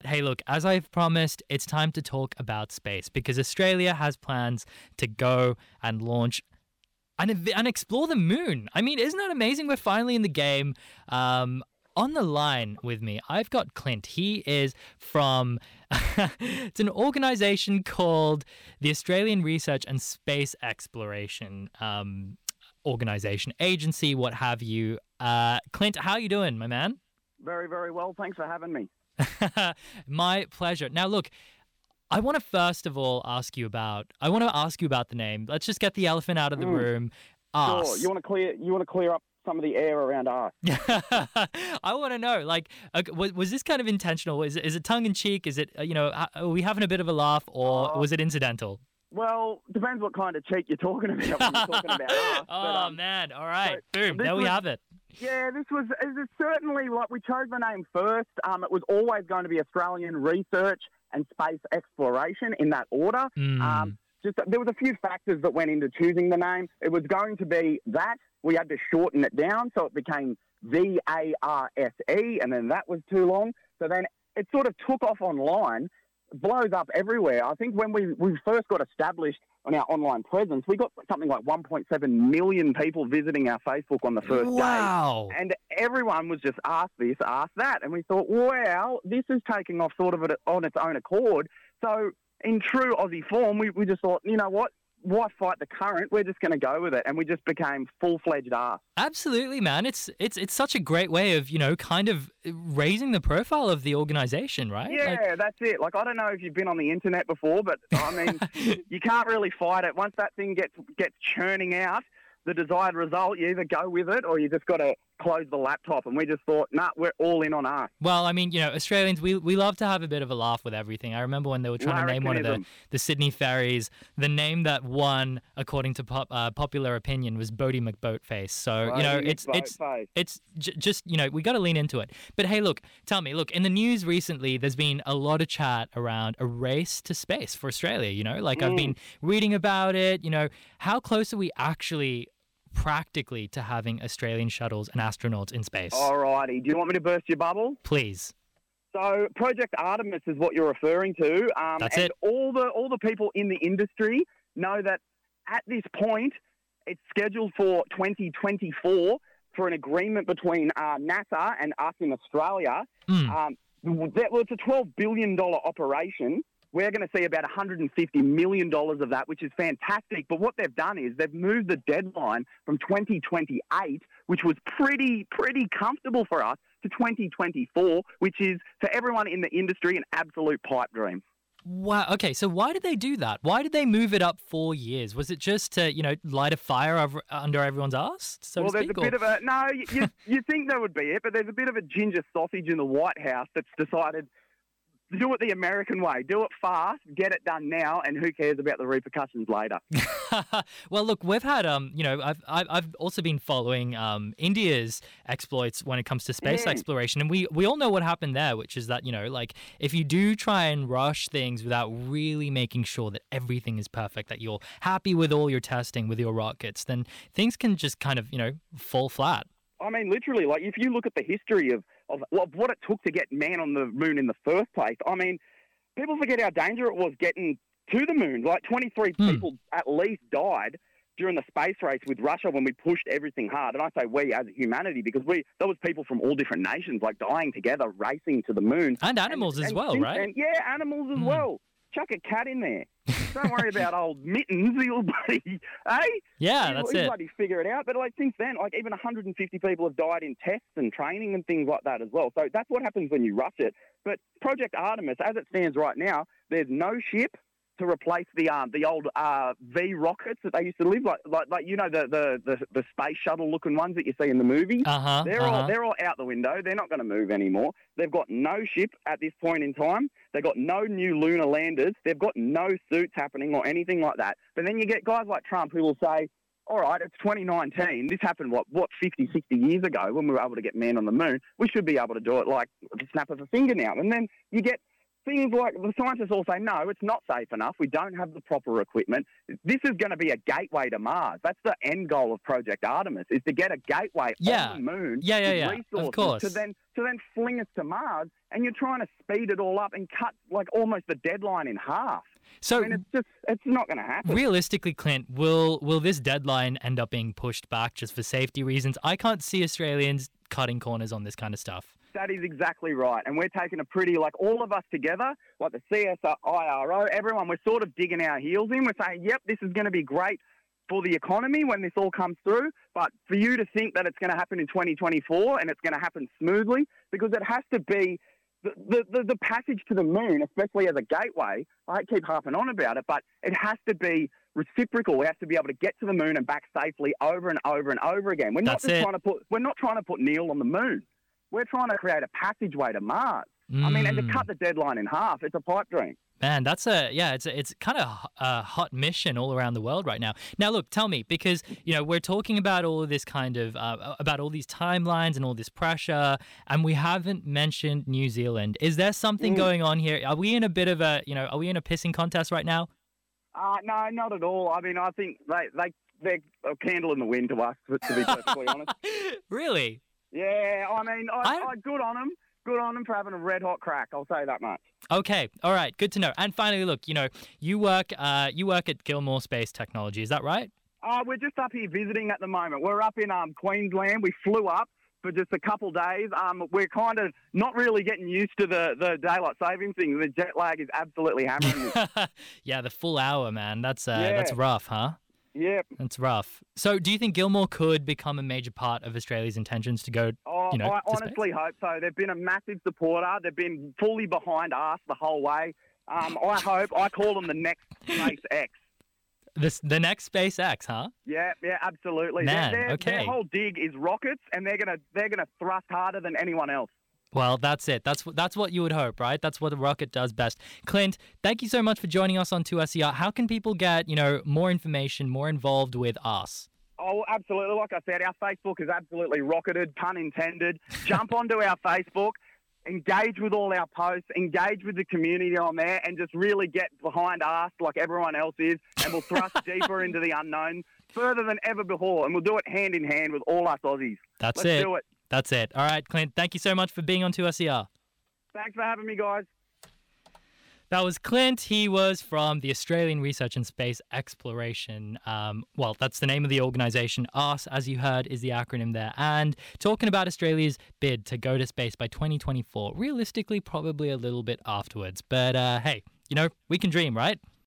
hey, look, as I've promised, it's time to talk about space because Australia has plans to go and launch and explore the moon. I mean, isn't that amazing? We're finally in the game. On the line with me, I've got Clint. He is from it's an organization called the Australian Research and Space Exploration Organization, agency, what have you. Clint, how you doing, my man? Very, very well. Thanks for having me. My pleasure. Now, look, I want to first of all ask you about the name. Let's just get the elephant out of the room. Sure. Us. You want to clear up some of the air around us. I want to know, like, was this kind of intentional? Is it tongue in cheek? Is it, are we having a bit of a laugh, or was it incidental? Well, depends what kind of cheek you're talking about when you're talking about us. Man. All right. So boom. There we have it. Yeah, this was certainly, like, we chose the name first. It was always going to be Australian Research and Space Exploration in that order. There was a few factors that went into choosing the name. It was going to be that. We had to shorten it down, so it became VARSE, and then that was too long. So then it sort of took off online, blows up everywhere. I think when we first got established on our online presence, we got something like 1.7 million people visiting our Facebook on the first day. And everyone was just ask this, ask that. And we thought, wow, this is taking off sort of on its own accord. So in true Aussie form, we just thought, you know what? Why fight the current? We're just going to go with it, and we just became full-fledged arse. Absolutely, man. It's such a great way of, kind of raising the profile of the organization, right? Yeah, that's it. Like, I don't know if you've been on the internet before, but I mean, you can't really fight it. Once that thing gets churning out the desired result, you either go with it or you just got to close the laptop. And we just thought, nah, we're all in on us. Well, I mean, Australians, we love to have a bit of a laugh with everything. I remember when they were trying to name one of the Sydney ferries, the name that won, according to popular opinion, was Bodie McBoatface. So, it's just, we got to lean into it. But hey, tell me, in the news recently, there's been a lot of chat around a race to space for Australia, I've been reading about it, how close are we actually practically to having Australian shuttles and astronauts in space? Alrighty. Do you want me to burst your bubble? Please. So Project Artemis is what you're referring to. That's it. All the people in the industry know that at this point, it's scheduled for 2024 for an agreement between NASA and us in Australia. It's a $12 billion operation. We're going to see about $150 million of that, which is fantastic. But what they've done is they've moved the deadline from 2028, which was pretty comfortable for us, to 2024, which is, for everyone in the industry, an absolute pipe dream. Wow. Okay, so why did they do that? Why did they move it up 4 years? Was it just to, light a fire under everyone's arse, so to speak? There's a bit of a... No, you think that would be it, but there's a bit of a ginger sausage in the White House that's decided... Do it the American way. Do it fast, get it done now, and who cares about the repercussions later? Well, look, we've had, I've also been following India's exploits when it comes to space exploration, and we all know what happened there, which is that, if you do try and rush things without really making sure that everything is perfect, that you're happy with all your testing with your rockets, then things can just kind of, fall flat. I mean, literally, like, if you look at the history of what it took to get man on the moon in the first place, I mean, people forget how dangerous it was getting to the moon. Like, 23 people at least died during the space race with Russia when we pushed everything hard. And I say we as a humanity because there was people from all different nations, like, dying together, racing to the moon. And animals as well, right? And, yeah, animals as well. Chuck a cat in there. Don't worry about old Mittens. He'll bloody, he'll bloody figure it out. But since then, even 150 people have died in tests and training and things like that as well. So that's what happens when you rush it. But Project Artemis, as it stands right now, there's no ship to replace the old V rockets that they used to live like the space shuttle looking ones that you see in the movies. They're all out the window. They're not going to move anymore. They've got no ship at this point in time. They've got no new lunar landers. They've got no suits happening or anything like that. But then you get guys like Trump who will say, all right, it's 2019. This happened, 50, 60 years ago when we were able to get men on the moon. We should be able to do it like the snap of a finger now. And then you get things like the scientists all say, no, it's not safe enough. We don't have the proper equipment. This is going to be a gateway to Mars. That's the end goal of Project Artemis, is to get a gateway on the moon with resources of course. to then fling us to Mars. And you're trying to speed it all up and cut like almost the deadline in half. So I mean, it's not going to happen. Realistically, Clint, will this deadline end up being pushed back just for safety reasons? I can't see Australians cutting corners on this kind of stuff. That is exactly right. And we're taking a pretty, like all of us together, like the CSIRO, everyone, we're sort of digging our heels in. We're saying, yep, this is going to be great for the economy when this all comes through. But for you to think that it's going to happen in 2024 and it's going to happen smoothly, because it has to be the passage to the moon, especially as a gateway, I keep harping on about it, but it has to be reciprocal. We have to be able to get to the moon and back safely over and over and over again. We're not trying to put Neil on the moon. We're trying to create a passageway to Mars. I mean, and to cut the deadline in half, it's a pipe dream. Man, it's kind of a hot mission all around the world right now. Now, look, tell me, because, we're talking about all of this kind of, about all these timelines and all this pressure, and we haven't mentioned New Zealand. Is there something going on here? Are we in a bit of a, are we in a pissing contest right now? No, not at all. I mean, I think they're a candle in the wind to us, to be perfectly honest. Really? Yeah, I mean, I good on them. Good on them for having a red hot crack. I'll say that much. Okay, all right, good to know. And finally, look, you work at Gilmour Space Technology. Is that right? We're just up here visiting at the moment. We're up in Queensland. We flew up for just a couple days. We're kind of not really getting used to the daylight saving thing. The jet lag is absolutely hammering us. Yeah, the full hour, man. That's rough, huh? Yep. That's rough. So do you think Gilmour could become a major part of Australia's intentions to go, I honestly hope so. They've been a massive supporter. They've been fully behind us the whole way. I call them the next SpaceX. The next SpaceX, huh? Yeah, absolutely. Man, their whole dig is rockets, and they're gonna thrust harder than anyone else. Well, that's it. That's what you would hope, right? That's what a rocket does best. Clint, thank you so much for joining us on 2SER. How can people get, more information, more involved with us? Oh, absolutely. Like I said, our Facebook is absolutely rocketed, pun intended. Jump onto our Facebook, engage with all our posts, engage with the community on there, and just really get behind us like everyone else is, and we'll thrust deeper into the unknown, further than ever before, and we'll do it hand in hand with all us Aussies. Let's do it. That's it. All right, Clint, thank you so much for being on 2SER. Thanks for having me, guys. That was Clint. He was from the Australian Research and Space Exploration. That's the name of the organisation. ARS, as you heard, is the acronym there. And talking about Australia's bid to go to space by 2024. Realistically, probably a little bit afterwards. But hey, we can dream, right?